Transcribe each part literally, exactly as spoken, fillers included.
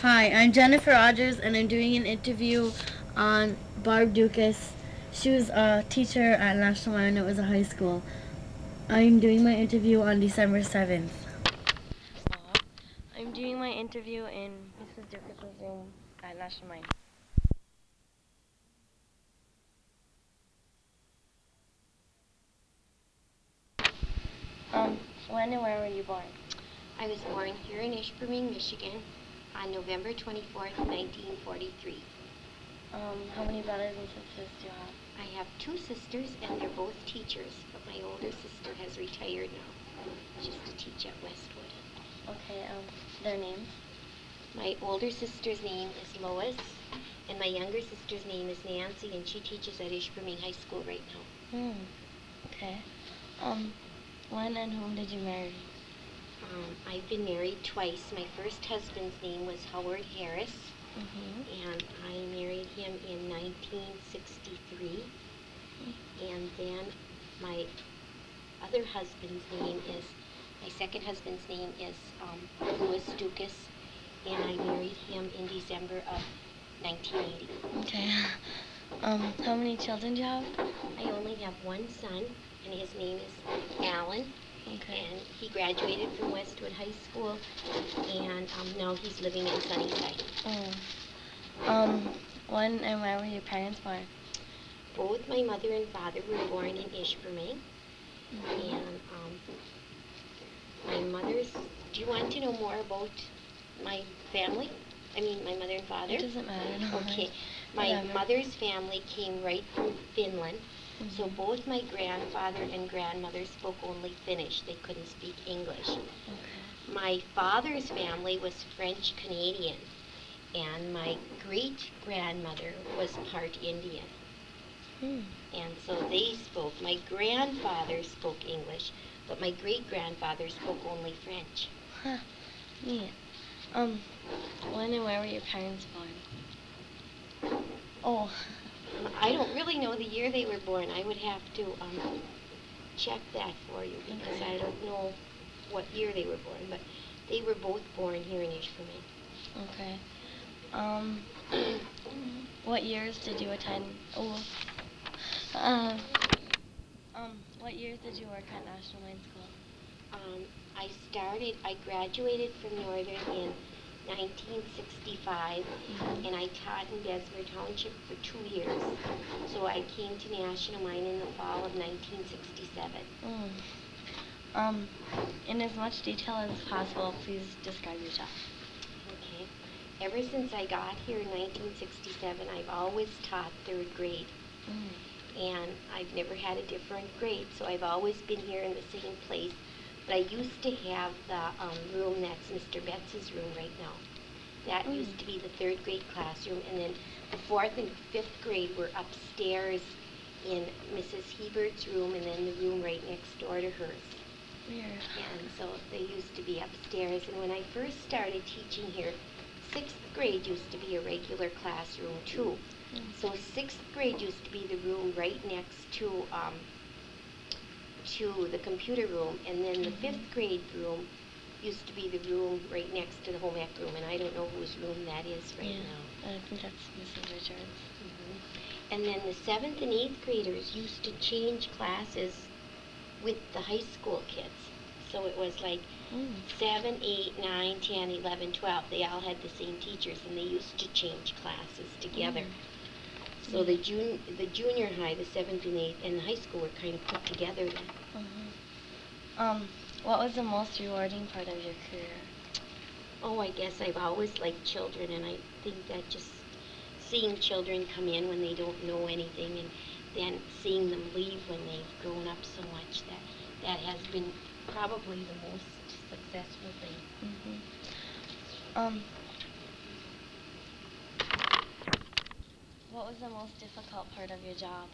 Hi, I'm Jennifer Rogers, and I'm doing an interview on Barb Dukas. She was a teacher at National Mine. It was a high school. I'm doing my interview on December seventh. I'm doing my interview in Missus Dukas' room at National Mine. Um, when and where were you born? I was born here in Ishpeming, Michigan on November twenty-fourth, nineteen forty-three. Um, how many brothers and sisters do you have? I have two sisters and they're both teachers, but my older sister has retired now. She used to teach at Westwood. Okay, um, their names? My older sister's name is Lois, and my younger sister's name is Nancy, and she teaches at Ishpeming High School right now. Hmm, okay. Um, when and whom did you marry? Um, I've been married twice. My first husband's name was Howard Harris, Mm-hmm. and I married him in nineteen sixty-three. Mm-hmm. And then my other husband's name is, my second husband's name is um, Louis Dukas, and I married him in December of nineteen eighty. Okay. Um, how many children do you have? I only have one son, and his name is Alan. Okay. And he graduated from Westwood High School, and um, now he's living in Sunnyside. Oh. Um, when and where were your parents born? Both my mother and father were born in Ishpeming, Mm-hmm. and um, my mother's. Do you want to know more about my family? I mean, my mother and father. It doesn't matter. No. Okay. My Whatever. mother's family came right from Finland. Mm-hmm. So both my grandfather and grandmother spoke only Finnish. They couldn't speak English. Okay. My father's family was French Canadian, and my great grandmother was part Indian. Hmm. And so they spoke. My grandfather spoke English, but my great grandfather spoke only French. Huh. Neat. Um, when and where were your parents born? Oh. I don't really know the year they were born. I would have to um, check that for you because Okay. I don't know what year they were born, but they were both born here in Ishpeming. Okay. Um, what years did you attend? Oh. Uh, um, what years did you work at National Mine School? Um, I started, I graduated from Northern in nineteen sixty-five, Mm-hmm. and I taught in Bessemer Township for two years. So I came to National Mine in the fall of nineteen sixty-seven. Mm. Um, in as much detail as possible, please describe your job. Okay. Ever since I got here in nineteen sixty-seven, I've always taught third grade. Mm. And I've never had a different grade, so I've always been here in the same place. But I used to have the um, room that's Mister Betts' room right now. That Mm. used to be the third grade classroom, and then the fourth and fifth grade were upstairs in Missus Hebert's room, and then the room right next door to hers. Weird. And so they used to be upstairs. And when I first started teaching here, sixth grade used to be a regular classroom too. Mm. So sixth grade used to be the room right next to um, to the computer room, and then the Mhm. fifth grade room used to be the room right next to the home ec room, and I don't know whose room that is right Yeah, now. I think that's Missus Richards. Mm-hmm. And then the seventh and eighth graders used to change classes with the high school kids. So it was like Mm. seven, eight, nine, ten, eleven, twelve. They all had the same teachers, and they used to change classes together. Mm. So the jun- the junior high, the seventh and eighth, and the high school were kind of put together then. Mm-hmm. Um, what was the most rewarding part of your career? Oh, I guess I've always liked children, and I think that just seeing children come in when they don't know anything, and then seeing them leave when they've grown up so much, that that has been probably the most successful thing. Mm-hmm. Um, what was the most difficult part of your job?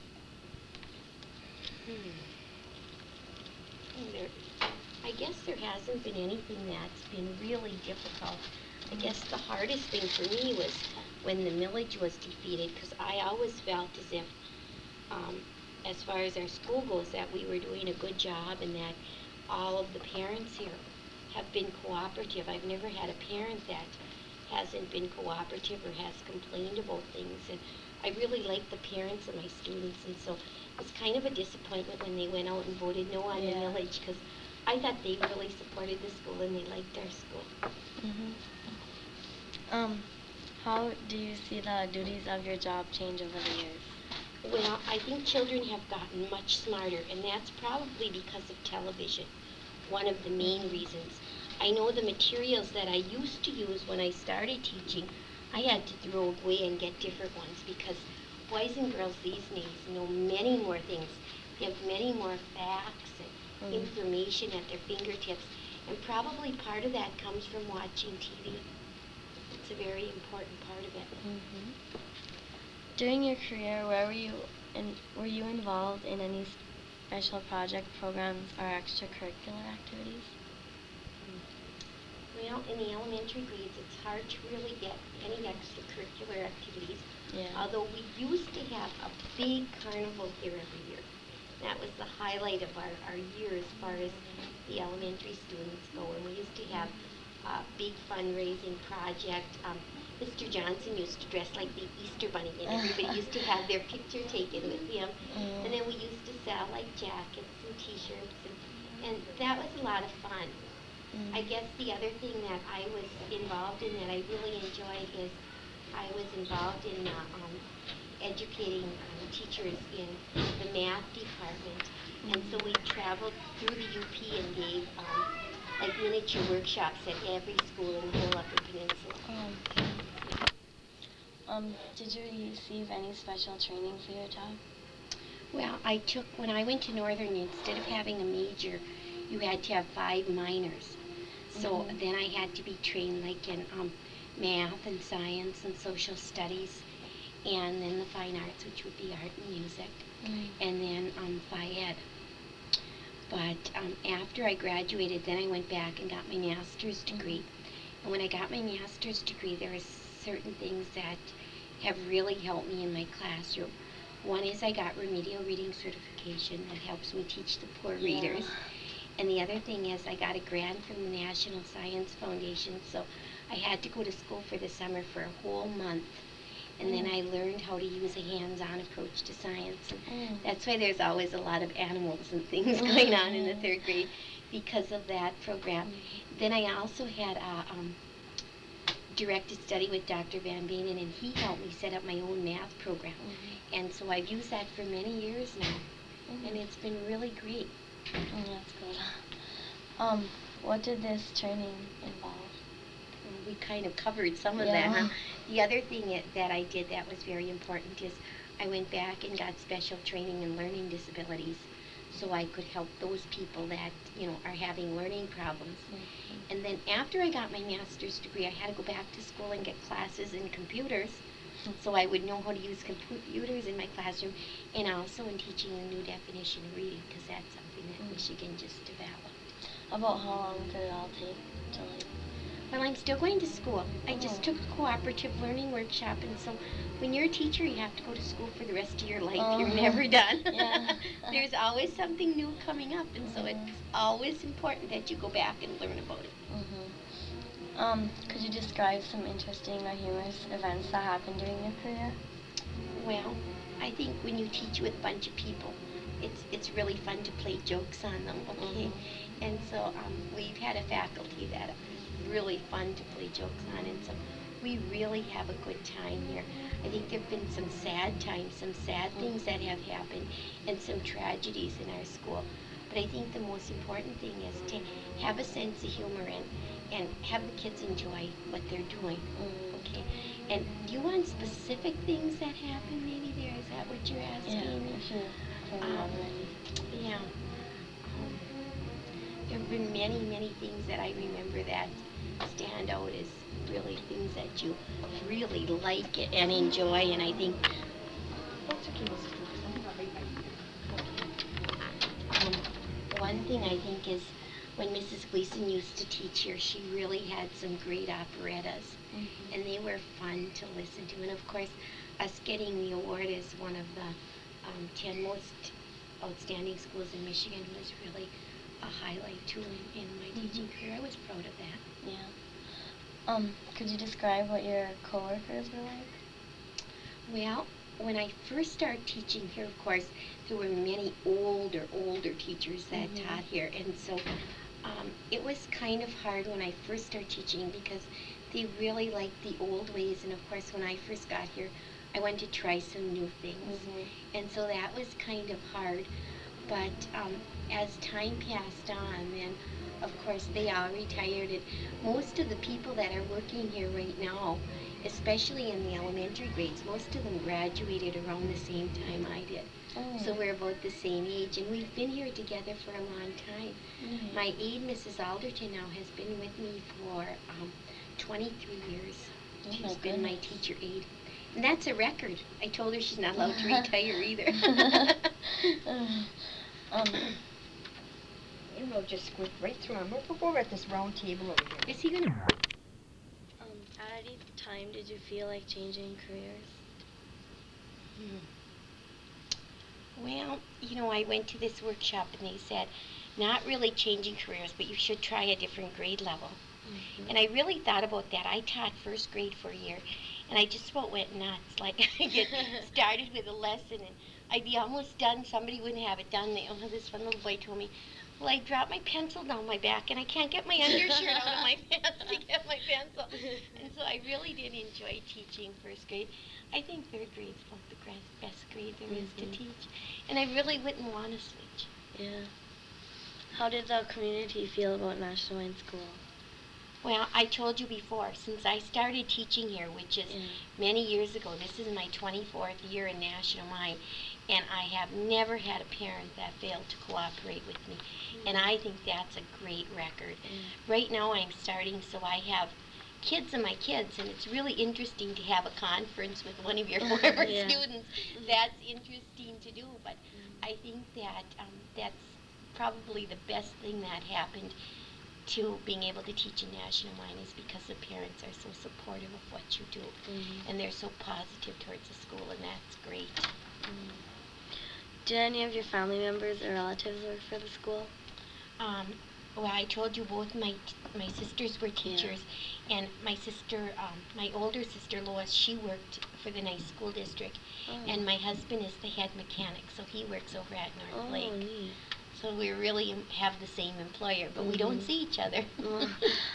Hmm. There, I guess there hasn't been anything that's been really difficult. I guess the hardest thing for me was when the millage was defeated, because I always felt as if, um, as far as our school goes, that we were doing a good job, and that all of the parents here have been cooperative. I've never had a parent that hasn't been cooperative or has complained about things. And I really like the parents of my students, and so it's kind of a disappointment when they went out and voted no on Yeah. the millage, because I thought they really supported the school and they liked our school. Mhm. Um, how do you see the duties of your job change over the years? Well, I think children have gotten much smarter, and that's probably because of television, one of the main reasons. I know the materials that I used to use when I started teaching, I had to throw away and get different ones, because boys and girls these days know many more things. They have many more facts and Mm. information at their fingertips, and probably part of that comes from watching T V. It's a very important part of it. Mhm. During your career, where were you in, were you involved in any special project programs or extracurricular activities? Well, in the elementary grades, it's hard to really get any extracurricular activities. Yeah. Although we used to have a big carnival here every year. That was the highlight of our, our year as far as the elementary students go. And we used to have a big fundraising project. Um, Mister Johnson used to dress like the Easter Bunny, and everybody used to have their picture taken with him. Mm. And then we used to sell like jackets and T-shirts, and, and that was a lot of fun. Mm. I guess the other thing that I was involved in that I really enjoyed is I was involved in uh, um, educating um, teachers in the math department. And so we traveled through the U P and gave um, like miniature workshops at every school in the whole Upper Peninsula. Um, um, did you receive any special training for your job? Well, I took, when I went to Northern, instead of having a major, you had to have five minors. So Mhm. then I had to be trained like in um, math and science and social studies, and then the fine arts, which would be art and music, Mm. and then um, Phi Ed. But um, after I graduated, then I went back and got my master's degree. And when I got my master's degree, there are certain things that have really helped me in my classroom. One is I got remedial reading certification that helps me teach the poor Yeah. readers. And the other thing is I got a grant from the National Science Foundation, so I had to go to school for the summer for a whole month. And then I learned how to use a hands-on approach to science. And Mm. that's why there's always a lot of animals and things going on in the third grade because of that program. Then I also had a um, directed study with Doctor Van Benen, and he helped me set up my own math program. Mhm. And so I've used that for many years now, Mhm. and it's been really great. Mm, that's good. Um, what did this training involve? Well, we kind of covered some of Yeah. that, huh? The other thing that, that I did that was very important is I went back and got special training in learning disabilities so I could help those people that, you know, are having learning problems. Mhm. And then after I got my master's degree, I had to go back to school and get classes in computers so I would know how to use computers in my classroom, and also in teaching a new definition of reading, because that's something that Mm. Michigan just developed. About how long did it all take to like? Well, I'm still going to school. I just Oh. took a cooperative learning workshop, and so when you're a teacher, you have to go to school for the rest of your life. Oh. You're never done. Yeah. There's always something new coming up, and so Mhm. it's always important that you go back and learn about it. Mhm. Um, could you describe some interesting or humorous events that happened during your career? Well, I think when you teach with a bunch of people, it's it's really fun to play jokes on them, okay? Mhm. And so um, we've had a faculty that are really fun to play jokes on, and so we really have a good time here. I think there have been some sad times, some sad things that have happened, and some tragedies in our school. But I think the most important thing is to have a sense of humor and, and have the kids enjoy what they're doing. Mm. Okay. And do you want specific things that happen maybe there? Is that what you're asking? Yeah, if you can Um, remember any. Yeah. Um, there have been many, many things that I remember that stand out as really things that you really like and enjoy, and I think um, one thing I think is when Missus Gleason used to teach here, she really had some great operettas, Mhm. and they were fun to listen to. And of course, us getting the award as one of the um, ten most outstanding schools in Michigan was really a highlight too in, in my teaching career. I was proud of that. Yeah. Um, could you describe what your coworkers were like? Well, when I first started teaching here, of course, there were many older, older teachers that Mhm. taught here, and so um, it was kind of hard when I first started teaching because they really liked the old ways, and of course, when I first got here, I wanted to try some new things, Mhm. and so that was kind of hard. But um, as time passed on, then of course they all retired, and most of the people that are working here right now, especially in the elementary grades, most of them graduated around the same time I did. Oh. So we're about the same age, and we've been here together for a long time. Mhm. My aide, Missus Alderton, now has been with me for um, twenty-three years. Oh She's my been my goodness. teacher aide. And that's a record. I told her she's not allowed to retire either. um, You know, just squeak right through him. We're, we're at this round table over here. Is he going to... um, at any time did you feel like changing careers? Well, you know, I went to this workshop and they said, not really changing careers, but you should try a different grade level. Mhm. And I really thought about that. I taught first grade for a year, and I just about went nuts. Like, I get started with a lesson, and I'd be almost done. Somebody wouldn't have it done. They, oh, this one little boy told me, well, I dropped my pencil down my back, and I can't get my undershirt out of my pants to get my pencil. And so I really did enjoy teaching first grade. I think third grade's about the gra- best grade there is to Mhm. teach, and I really wouldn't want to switch. Yeah. How did the community feel about National Wine School? Well, I told you before, since I started teaching here, which is Yeah. many years ago, this is my twenty-fourth year in National Wine, and I have never had a parent that failed to cooperate with me. And I think that's a great record. Mm. Right now I'm starting, so I have kids of my kids, and it's really interesting to have a conference with one of your former Yeah. students. That's interesting to do, but I think that um, that's probably the best thing that happened to being able to teach in National Wine is because the parents are so supportive of what you do, Mhm. and they're so positive towards the school, and that's great. Mm. Did any of your family members or relatives work for the school? Um, well, I told you both my t- my sisters were teachers, and my sister, um, my older sister Lois, she worked for the nice school district, Oh. and my husband is the head mechanic, so he works over at North Oh, Lake. neat. So we really em- have the same employer, but we don't Mhm. see each other. Oh.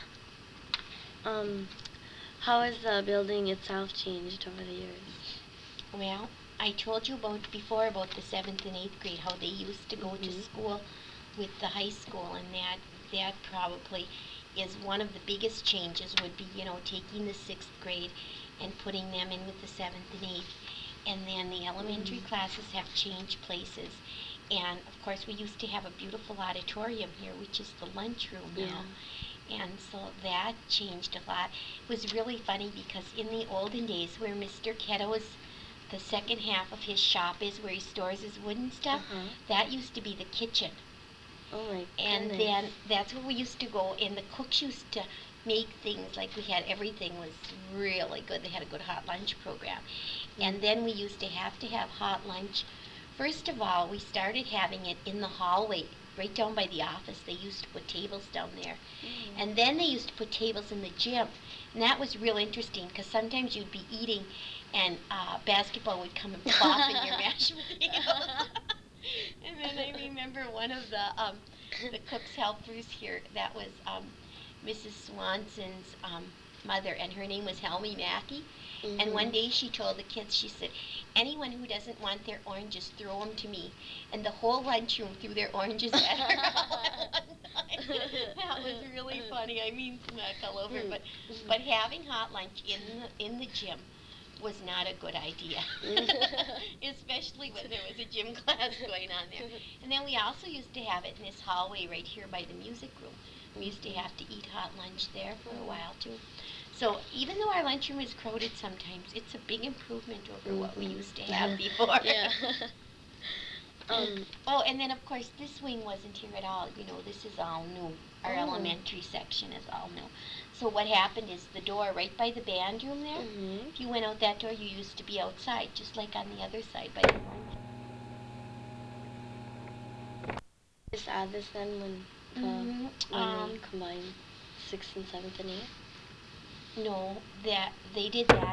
Um, how has the building itself changed over the years? Well, I told you about before about the seventh and eighth grade, how they used to go to Mhm. school with the high school, and that that probably is one of the biggest changes would be, you know, taking the sixth grade and putting them in with the seventh and eighth. And then the elementary Mhm. classes have changed places. And of course we used to have a beautiful auditorium here, which is the lunchroom now. And so that changed a lot. It was really funny because in the olden days where Mister Ketto's, the second half of his shop is where he stores his wooden stuff, Uh-huh. that used to be the kitchen. Oh my And goodness. then that's where we used to go, and the cooks used to make things like we had everything was really good. They had a good hot lunch program. And then we used to have to have hot lunch. First of all, we started having it in the hallway, right down by the office. They used to put tables down there. Mm. And then they used to put tables in the gym. And that was real interesting because sometimes you'd be eating and uh, basketball would come and plop in your mashed potatoes. And then I remember one of the um, the cook's helpers here, that was um, Missus Swanson's um, mother, and her name was Helmy Mackey. And one Mhm. day she told the kids, she said, anyone who doesn't want their oranges, throw them to me. And the whole lunchroom threw their oranges at her all at one time. That was really funny. I mean, smack all over. But, but having hot lunch in the, in the gym was not a good idea, especially when there was a gym class going on there. And then we also used to have it in this hallway right here by the music room. We used to have to eat hot lunch there for a while too. So even though our lunchroom is crowded sometimes, it's a big improvement over what we Mhm. used to have before. Yeah. um, Oh, and then of course this wing wasn't here at all. You know, this is all new. Our Oh. elementary section is all new. So what happened is the door right by the band room there, mhm. if you went out that door, you used to be outside, just like on the other side by the lunch. Just add this then when, uh, Mhm, when um, we combine sixth and seventh and eighth. No, that they did that.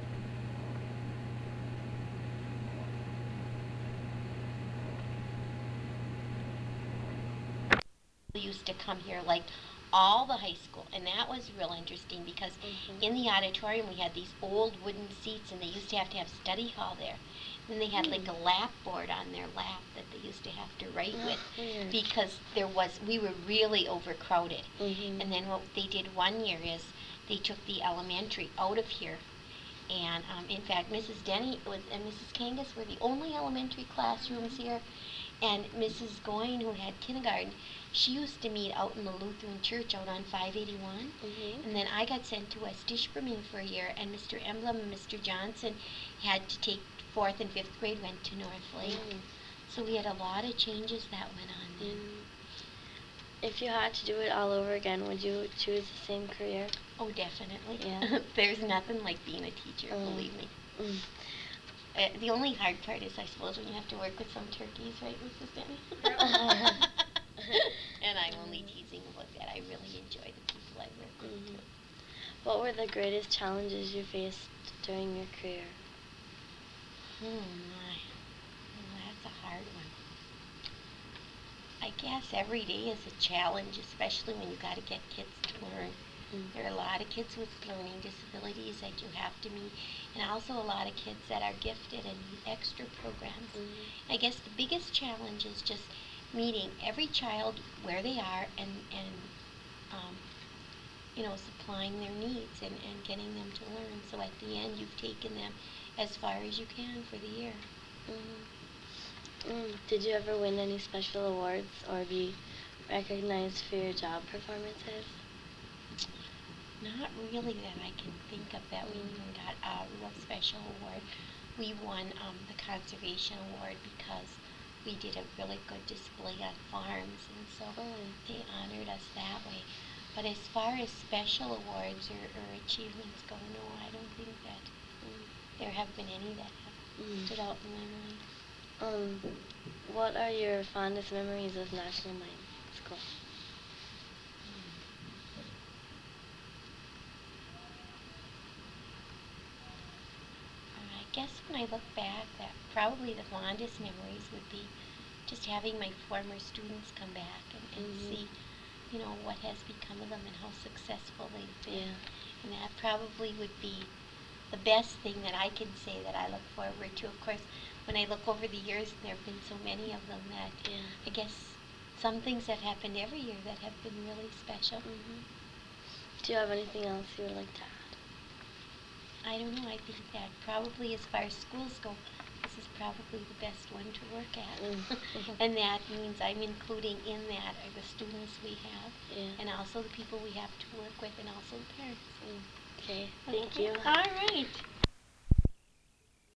They used to come here like all the high school, and that was real interesting because Mhm. in the auditorium we had these old wooden seats, and they used to have to have study hall there. And they had like a lap board on their lap that they used to have to write Oh, with weird. because there was we were really overcrowded. Mhm. And then what they did one year is they took the elementary out of here. And um, in fact, Missus Denny was and Missus Kangas were the only elementary classrooms here. And Missus Goyne, who had kindergarten, she used to meet out in the Lutheran church out on five eighty-one. Mhm. And then I got sent to West Ishpeming for a year, and Mister Emblem and Mister Johnson had to take fourth and fifth grade, went to North Lake. Mm. So we had a lot of changes that went on then. Mm. If you had to do it all over again, would you choose the same career? Oh, definitely. Yeah. There's nothing like being a teacher, Mm. believe me. Mm. Uh, the only hard part is, I suppose, when you have to work with some turkeys, right, Missus Denny? And I'm only teasing about that. I really enjoy the people I work with, Mhm. too. What were the greatest challenges you faced during your career? Hmm, my. Well, that's a hard one. I guess every day is a challenge, especially when you got to get kids to learn. Mm. There are a lot of kids with learning disabilities that you have to meet, and also a lot of kids that are gifted and need extra programs. Mhm. I guess the biggest challenge is just meeting every child where they are and, and um, you know, supplying their needs and, and getting them to learn. So at the end, you've taken them as far as you can for the year. Mhm. Mm. Did you ever win any special awards or be recognized for your job performances? Not really that I can think of that we Mm. even got a real special award. We won um, the conservation award because we did a really good display on farms, and so Oh. they honored us that way. But as far as special awards or, or achievements go, no, I don't think that Mm. there have been any that have Mm. stood out in my mind. Um, what are your fondest memories of National Mine School? I guess when I look back, that probably the fondest memories would be just having my former students come back and, and Mhm. see, you know, what has become of them and how successful they've been. Yeah. And that probably would be the best thing that I can say that I look forward to. Of course, when I look over the years, and there have been so many of them that Yeah. I guess some things have happened every year that have been really special. Mhm. Do you have anything else you would like to add? I don't know, I think that probably as far as schools go, this is probably the best one to work at. Mm. And that means I'm including in that are the students we have, Yeah. and also the people we have to work with, and also the parents. Mm. Okay. Thank Okay. you. All right.